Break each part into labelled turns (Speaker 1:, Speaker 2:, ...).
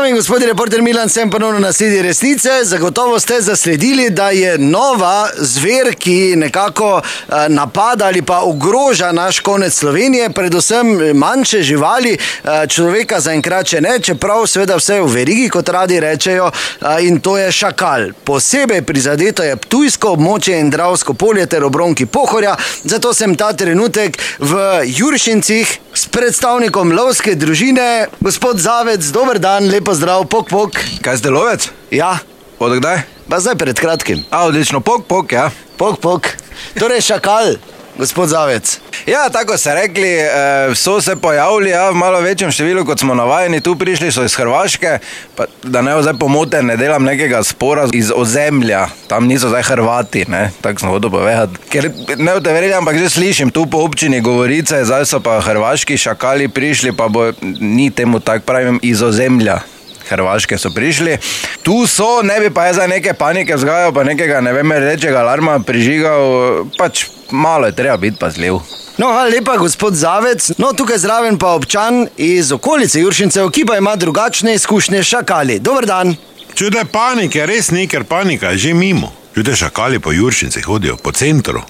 Speaker 1: Dame in gospodje, reporter Milan sem ponovno na sledi resnice. Zagotovo ste zasledili, da je nova zver, ki nekako napada ali pa ogroža naš konec Slovenije, predvsem manjše živali, človeka zaenkrat še ne, čeprav seveda vse v verigi, kot radi rečejo, in to je šakal. Posebej prizadeto je Ptujsko območje in Dravsko polje ter obronki Pohorja, zato sem ta trenutek v Juršincih s predstavnikom lovske družine, gospod Zavec. Dober dan, lepo zdrav, pok, pok.
Speaker 2: Kaj ste lovec?
Speaker 1: Ja.
Speaker 2: Od kdaj?
Speaker 1: Pa zdaj pred kratkim.
Speaker 2: Odlično, pok, ja.
Speaker 1: Pok. Torej šakal, gospod Zavec.
Speaker 2: Ja, tako ste rekli, so se pojavili v malo večjem številu, kot smo navajeni. Tu prišli so iz Hrvaške, pa da ne zdaj pomote, ne delam nekega spora iz ozemlja. Tam niso zdaj Hrvati, ne, tako sem hotel povedati. Ker ne boste verjeli, ampak že slišim tu po občini govorice, zdaj so pa hrvaški šakali prišli, pa ni temu tak pravim, iz ozemlja Hrvaške so prišli. Tu so, ne bi pa je za neke panike vzgajal, pa nekega, ne vem, rečega alarma prižigal, pač malo je treba biti pazljiv.
Speaker 1: No, hvala lepa, gospod Zavec. No, tukaj zraven pa občan iz okolice Juršincev, ki pa ima drugačne izkušnje s šakali. Dober dan.
Speaker 3: Čude panike, res ni, ker panika je že mimo. Čude šakali po Juršincih hodijo, po centru.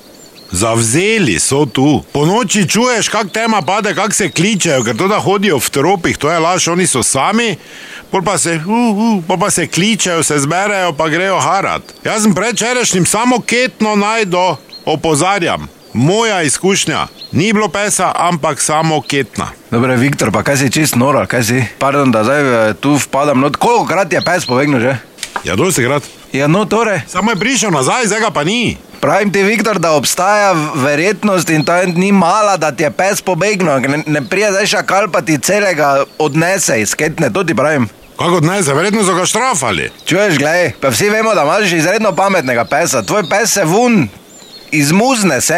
Speaker 3: Zavzeli so tu. Po noči čuješ, kak tema pade, kak se kličejo, ker to da hodijo v tropih, to je laž, oni so sami, pa se kličejo, se zberejo, pa grejo harat. Jaz sem predvčerajšnjim samo ketno najdo, opozarjam. Moja izkušnja, ni bilo pesa, ampak samo ketna.
Speaker 2: Dobre, Viktor, pa kaj si čist noro, kaj si? Pardon, da zdaj tu vpadam, no, kolikokrat je pes pobegnil že?
Speaker 3: Ja, dostikrat.
Speaker 2: Ja, no, torej.
Speaker 3: Samo je prišel nazaj, zdaj ga pa ni.
Speaker 2: Pravim ti, Viktor, da obstaja verjetnost in to ni mala, da ti je pes pobegnil. Ne prije zdaj šakal, pa ti celega odnese iz ketne, to ti pravim.
Speaker 3: Kako odnese? Verjetno so ga štrafali.
Speaker 2: Čuješ, glej, pa vsi vemo, da imaš izredno pametnega pesa. Tvoj pes se izmuzne se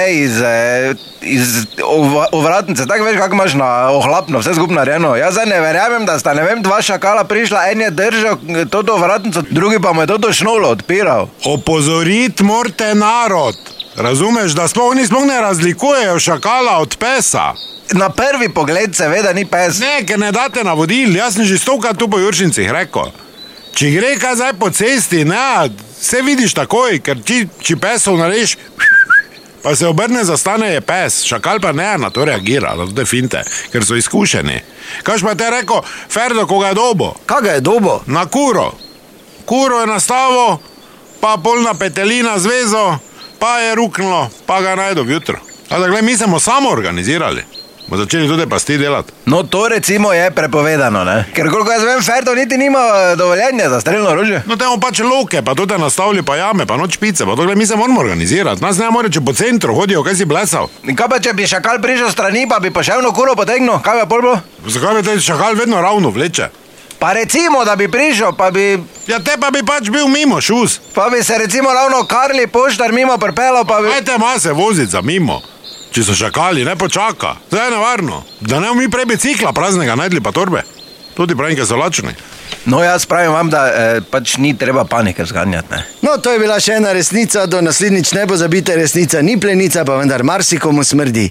Speaker 2: iz ovratnice, tako veš, kako imaš na ohlapno, vse skupno narejeno. Jaz zdaj ne verjamem, da sta, dva šakala prišla, en je držal toto ovratnico, drugi pa mu je toto šnolo odpiral.
Speaker 3: Opozorit morate narod, razumeš, da oni sploh ne razlikujejo šakala od pesa.
Speaker 2: Na prvi pogled seveda ni pes.
Speaker 3: Ne, ker ne date navodil, jaz sem že stokrat tu po Juršincih rekel. Če gre kaj zdaj po cesti, ne, se vidiš takoj, ker če pesov narediš, pa se obrne, zastane je pes, šakal pa ne na to reagira, na te finte, ker so izkušeni. Kaž pa te rekel, Ferdo, ko ga je dobo?
Speaker 1: Kaj ga je dobo?
Speaker 3: Na kuro. Kuro je nastavo, pa polna petelina zvezo, pa je ruknilo, pa ga najdo vjutro. A da gled, mi smo samo organizirali. Bomo začeli tudi pasti delati.
Speaker 2: No, to recimo je prepovedano, ne? Ker koliko jaz vem, Ferdo niti nima dovoljenja za streljno orožje.
Speaker 3: No, temu pač loke, pa tudi nastavili pa jame, pa noč pice, pa to gled, mi se moramo organizirati. Nas ne more, če po centru hodijo, kaj si blesal.
Speaker 2: In kaj pa, če bi šakal prišel strani, pa bi poševno kuro potegnil, kaj bi pol bilo?
Speaker 3: Zakaj bi te šakal vedno ravno vleče?
Speaker 2: Pa recimo, da bi prišel, pa bi...
Speaker 3: Ja, te pa bi pač bil mimo, šus.
Speaker 2: Pa bi se recimo ravno Karli poštar mimo pripelal, pa bi...
Speaker 3: Ajte ma se voziti za mimo. Če so šakali, ne počaka. Zdaj je nevarno. Da ne mi prej bicikla praznega najdli pa torbe. Tudi pravim, ker so lačni.
Speaker 2: No, jaz pravim vam, da pač ni treba panike zganjati, ne.
Speaker 1: No, to je bila še ena resnica, do naslednjič ne pozabite, resnica ni plenica, pa vendar marsikomu smrdi.